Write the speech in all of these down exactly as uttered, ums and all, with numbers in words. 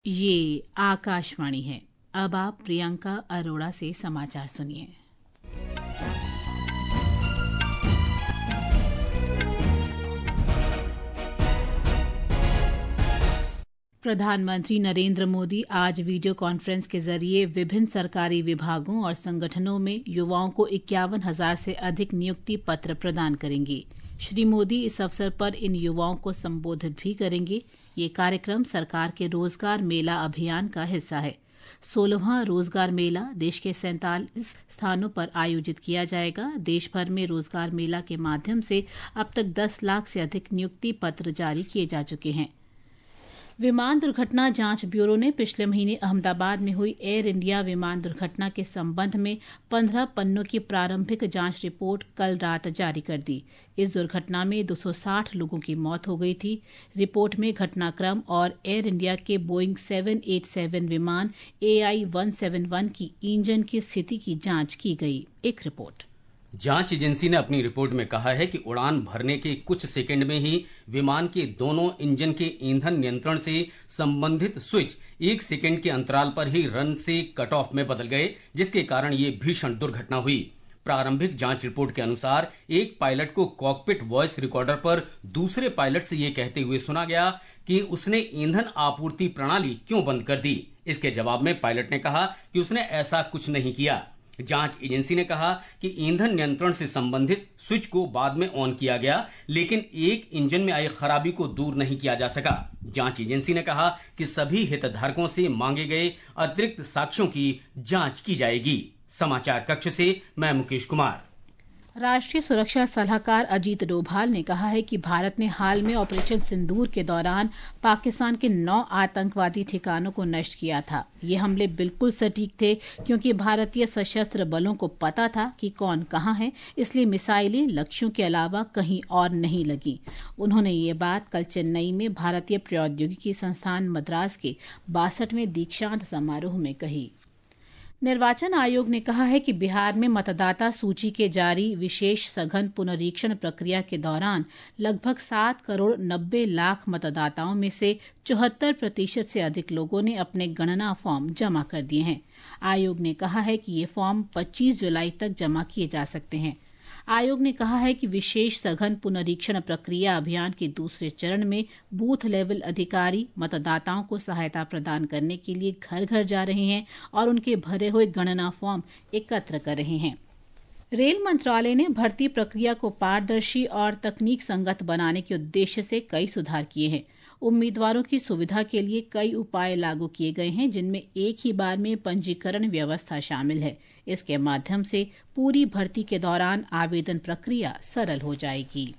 ये आकाशवाणी है। अब आप प्रियंका अरोड़ा से समाचार सुनिए। प्रधानमंत्री नरेंद्र मोदी आज वीडियो कॉन्फ्रेंस के जरिए विभिन्न सरकारी विभागों और संगठनों में युवाओं को इक्यावन हजार से अधिक नियुक्ति पत्र प्रदान करेंगे। श्री मोदी इस अवसर पर इन युवाओं को संबोधित भी करेंगे। ये कार्यक्रम सरकार के रोजगार मेला अभियान का हिस्सा है। सोलहवां रोजगार मेला देश के सैंतालीस स्थानों पर आयोजित किया जाएगा। देश भर में रोजगार मेला के माध्यम से अब तक दस लाख से अधिक नियुक्ति पत्र जारी किए जा चुके हैं। विमान दुर्घटना जांच ब्यूरो ने पिछले महीने अहमदाबाद में हुई एयर इंडिया विमान दुर्घटना के संबंध में पंद्रह पन्नों की प्रारंभिक जांच रिपोर्ट कल रात जारी कर दी। इस दुर्घटना में दो सौ साठ लोगों की मौत हो गई थी। रिपोर्ट में घटनाक्रम और एयर इंडिया के बोइंग सात सौ सत्तासी विमान ए आई एक सौ इकहत्तर की इंजन की स्थिति की जांच की गई। एक रिपोर्ट। जांच एजेंसी ने अपनी रिपोर्ट में कहा है कि उड़ान भरने के कुछ सेकंड में ही विमान के दोनों इंजन के ईंधन नियंत्रण से संबंधित स्विच एक सेकंड के अंतराल पर ही रन से कट ऑफ में बदल गए, जिसके कारण ये भीषण दुर्घटना हुई। प्रारंभिक जांच रिपोर्ट के अनुसार एक पायलट को कॉकपिट वॉइस रिकॉर्डर पर दूसरे पायलट से ये कहते हुए सुना गया कि उसने ईंधन आपूर्ति प्रणाली क्यों बंद कर दी। इसके जवाब में पायलट ने कहा कि उसने ऐसा कुछ नहीं किया। जांच एजेंसी ने कहा कि ईंधन नियंत्रण से संबंधित स्विच को बाद में ऑन किया गया, लेकिन एक इंजन में आई खराबी को दूर नहीं किया जा सका। जांच एजेंसी ने कहा कि सभी हितधारकों से मांगे गए अतिरिक्त साक्ष्यों की जांच की जाएगी। समाचार कक्ष से मैं मुकेश कुमार। राष्ट्रीय सुरक्षा सलाहकार अजीत डोभाल ने कहा है कि भारत ने हाल में ऑपरेशन सिंदूर के दौरान पाकिस्तान के नौ आतंकवादी ठिकानों को नष्ट किया था। ये हमले बिल्कुल सटीक थे क्योंकि भारतीय सशस्त्र बलों को पता था कि कौन कहां है, इसलिए मिसाइलें लक्ष्यों के अलावा कहीं और नहीं लगी। उन्होंने ये बात कल चेन्नई में भारतीय प्रौद्योगिकी संस्थान मद्रास के बासठवें दीक्षांत समारोह में कही। निर्वाचन आयोग ने कहा है कि बिहार में मतदाता सूची के जारी विशेष सघन पुनरीक्षण प्रक्रिया के दौरान लगभग सात करोड़ नब्बे लाख मतदाताओं में से चौहत्तर प्रतिशत से अधिक लोगों ने अपने गणना फॉर्म जमा कर दिए हैं। आयोग ने कहा है कि ये फॉर्म पच्चीस जुलाई तक जमा किए जा सकते हैं। आयोग ने कहा है कि विशेष सघन पुनरीक्षण प्रक्रिया अभियान के दूसरे चरण में बूथ लेवल अधिकारी मतदाताओं को सहायता प्रदान करने के लिए घर घर जा रहे हैं और उनके भरे हुए गणना फॉर्म एकत्र कर रहे हैं। रेल मंत्रालय ने भर्ती प्रक्रिया को पारदर्शी और तकनीक संगत बनाने के उद्देश्य से कई सुधार किए हैं। उम्मीदवारों की सुविधा के लिए कई उपाय लागू किए गए हैं, जिनमें एक ही बार में पंजीकरण व्यवस्था शामिल है। इसके माध्यम से पूरी भर्ती के दौरान आवेदन प्रक्रिया सरल हो जाएगी।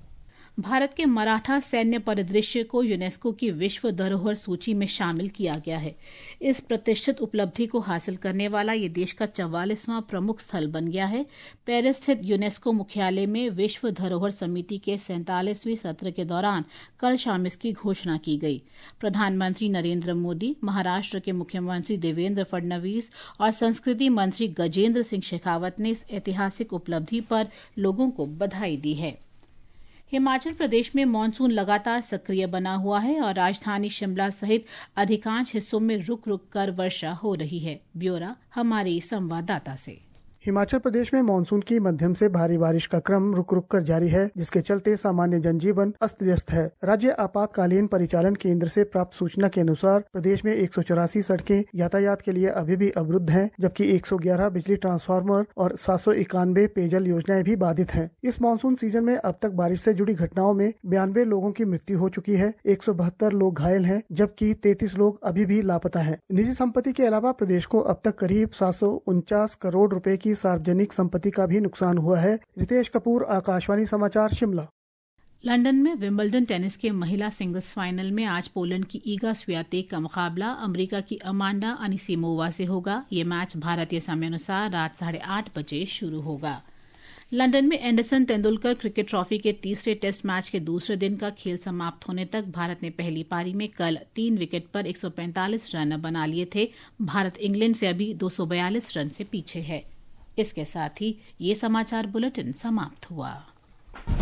भारत के मराठा सैन्य परिदृश्य को यूनेस्को की विश्व धरोहर सूची में शामिल किया गया है। इस प्रतिष्ठित उपलब्धि को हासिल करने वाला ये देश का चौवालीसवां प्रमुख स्थल बन गया है। पेरिस स्थित यूनेस्को मुख्यालय में विश्व धरोहर समिति के सैंतालीसवें सत्र के दौरान कल शाम इसकी घोषणा की गई। प्रधानमंत्री नरेंद्र मोदी, महाराष्ट्र के मुख्यमंत्री देवेंद्र फडणवीस और संस्कृति मंत्री गजेंद्र सिंह शेखावत ने इस ऐतिहासिक उपलब्धि पर लोगों को बधाई दी है। हिमाचल प्रदेश में मानसून लगातार सक्रिय बना हुआ है और राजधानी शिमला सहित अधिकांश हिस्सों में रुक रुक कर वर्षा हो रही है। ब्यौरा हमारे संवाददाता से। हिमाचल प्रदेश में मानसून की मध्यम से भारी बारिश का क्रम रुक रुक कर जारी है, जिसके चलते सामान्य जनजीवन अस्त व्यस्त है। राज्य आपातकालीन परिचालन केंद्र से प्राप्त सूचना के अनुसार प्रदेश में एक सौ चौरासी सड़कें यातायात के लिए अभी भी अवरुद्ध हैं, जबकि एक सौ ग्यारह बिजली ट्रांसफार्मर और सात सौ इक्यानवे पेयजल योजनाएं भी बाधित हैं। इस मानसून सीजन में अब तक बारिश से जुड़ी घटनाओं में बयानवे लोगों की मृत्यु हो चुकी है, एक सौ बहत्तर लोग घायल हैं, जबकि तैंतीस लोग अभी भी लापता हैं। निजी संपत्ति के अलावा प्रदेश को अब तक करीब सात सौ उनचास करोड़ रुपए की सार्वजनिक संपत्ति का भी नुकसान हुआ है। रितेश कपूर, आकाशवाणी समाचार, शिमला। लंदन में विंबलडन टेनिस के महिला सिंगल्स फाइनल में आज पोलैंड की ईगा स्वियातेक का मुकाबला अमेरिका की अमांडा अनिसिमोवा से होगा। ये मैच भारतीय समय अनुसार रात साढ़े आठ बजे शुरू होगा। लंदन में एंडरसन तेंदुलकर क्रिकेट ट्रॉफी के तीसरे टेस्ट मैच के दूसरे दिन का खेल समाप्त होने तक भारत ने पहली पारी में कल तीन विकेट पर एक सौ पैंतालीस रन बना लिए थे। भारत इंग्लैंड से अभी दो सौ बयालीस रन से पीछे है। इसके साथ ही ये समाचार बुलेटिन समाप्त हुआ।